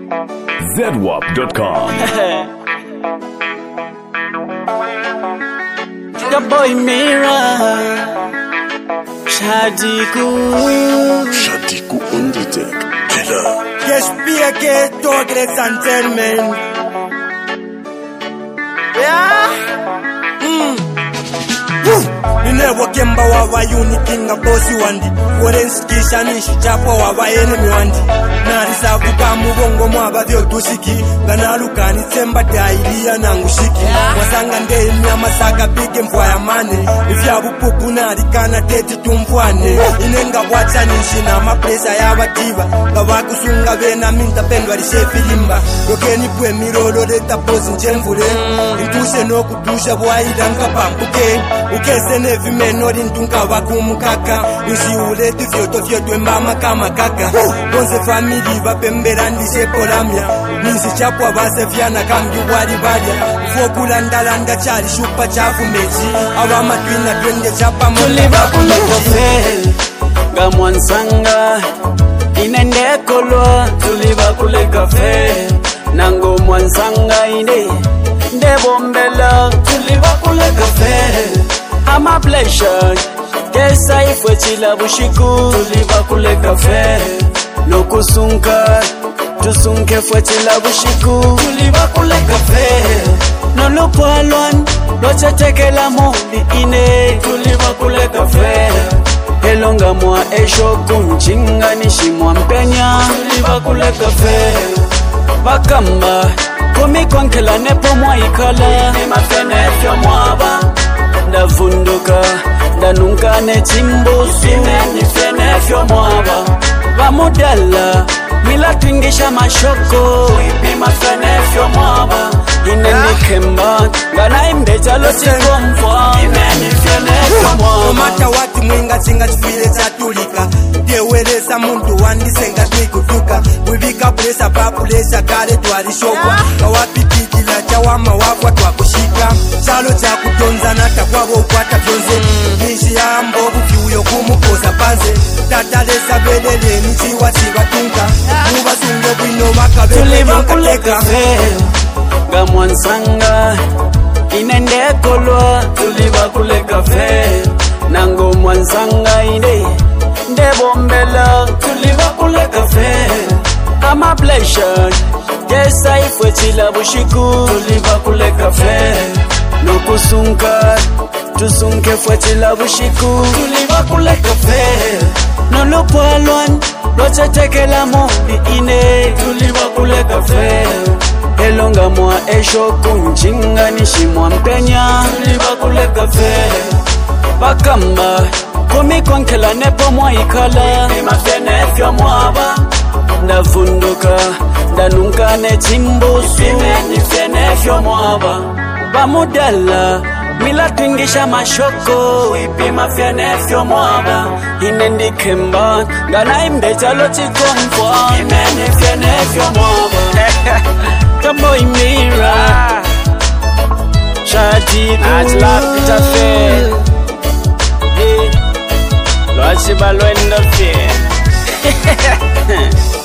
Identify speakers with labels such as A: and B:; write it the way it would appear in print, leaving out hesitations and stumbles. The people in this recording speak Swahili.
A: ZWAP.com.
B: The boy Mirror Shadiku
C: on the deck. Killer.
D: Yes, be a gay dog, ladies and gentlemen. Ninevo kemba wawa unikinga bosi wandi Forensikisha nishi chapa wawa enemy wandi Narisa kuka mubongo mwaba vyo tusiki Ganalukani tsemba dailia nangushiki Wasanga ndei mnyama saka bige mfwa ya mane Ifyabu pupu narikana teti tumfwane Inenga wacha nishi na mapresa ya wadiva Gawakusunga vena minta pendwa rishefilimba Yokeni pwe mirolo leta pozi njemvule Intuse no kutusha bwaidanga pampuke Ukese nevi menori ntunga wakumukaka Nisi uleti vyoto vyoto mbama kama kaka Bonse famili vapembera ndise polamya Nisi chapwa vase vyana kambi wali valia Fokula ndalanda chari shupa chafu mechi Awa matwina twende chapa
B: Tuliva kule kofe Gamwansanga Inende kolwa Tuliva kule kafe Nango mwansanga ine Ndebombela Tuliva kule kafe I'm a pleasure Kesa ifwe chila bushiku Tuliva kule kafe No kusunka Tusunke fwe chila bushiku Tuliva kule kafe No lupo alwan Loche teke la moli ine Tuliva kule kafe Elonga mwa esho kunchinga nishimwa mpenya Tuliva kule kafe Bakamba Kumi kwankela nepo mwa ikala Ni mafene fyo mwaba Ndavunduka Ndanunka nechimbusu Nifene fyo mwaba Vamudala Mila twingisha mashoko Ipi mafene fyo mwaba Ineni kemba Ngana imbeja lochikomfwa Ineni fene fyo mwaba
D: No matter what mwinga chinga chifile chatulika Deweleza mundu wandisenga twikutuka Wibika presa papulesa kare tuarishokwa Kawapikikila chawama wakwa twakushika Chalo cha kutonza nata kwabo ukwata vyonze Nishi ya mbogu kiuyo kumukoza panze Tatalesa belele nichiwa chivatunka Uba sunge bwino makabele
B: Tuliva kule kafe Gamwansanga Inende kolwa Tuliva kule kafe Nango mwansanga ine Ndebombela Tuliva kule kafe I'm a pleasure Kesa ifwe chila bushiku Tuliva kule kafe No kusunka Tusunke fwe chila bushiku Tuliva kule kafe No lupo alwan Loche teke la moli ine Tuliva kule kafe Elonga mwa esho kunchinga nishimwa mpenya Tuliva kule kafe Bakamba Kumi kwankela nepo mwa ikala Ni mafene fyo mwaba Ndavunduka Ndanunka nechimbusu Nifene fyo mwaba Vamudala Mila twingisha mashoko Ipi mafene fyo mwaba Inendi kemba Ngana imbeja lochikomfwa Imeni fene fyo mwaba Kaboy Mirror Shadiku Ajla Peter Fair Lwachiba lwenda fe